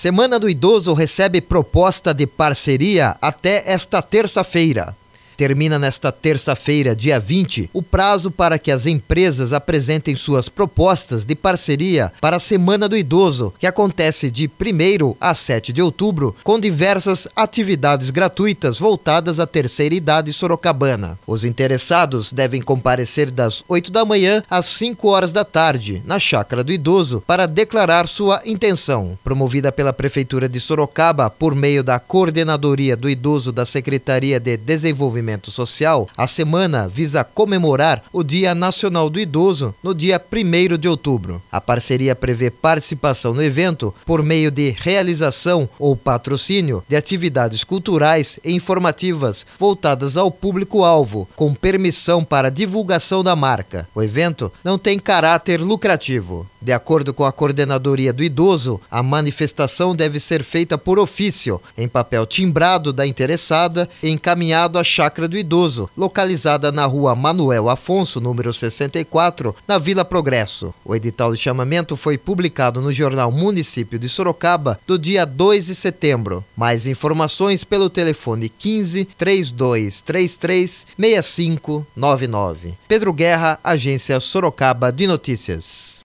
Semana do Idoso recebe proposta de parceria até esta terça-feira. Termina nesta terça-feira, dia 20, o prazo para que as empresas apresentem suas propostas de parceria para a Semana do Idoso, que acontece de 1º a 7 de outubro, com diversas atividades gratuitas voltadas à terceira idade sorocabana. Os interessados devem comparecer das 8 da manhã às 5 horas da tarde, na Chácara do Idoso, para declarar sua intenção. Promovida pela Prefeitura de Sorocaba por meio da Coordenadoria do Idoso da Secretaria de Desenvolvimento Social, a semana visa comemorar o Dia Nacional do Idoso no dia 1º de outubro. A parceria prevê participação no evento por meio de realização ou patrocínio de atividades culturais e informativas voltadas ao público-alvo, com permissão para divulgação da marca. O evento não tem caráter lucrativo. De acordo com a Coordenadoria do Idoso, a manifestação deve ser feita por ofício, em papel timbrado da interessada e encaminhado à Chácara do Idoso, localizada na rua Manuel Afonso, número 64, na Vila Progresso. O edital de chamamento foi publicado no jornal Município de Sorocaba do dia 2 de setembro. Mais informações pelo telefone 15 3233 6599. Pedro Guerra, Agência Sorocaba de Notícias.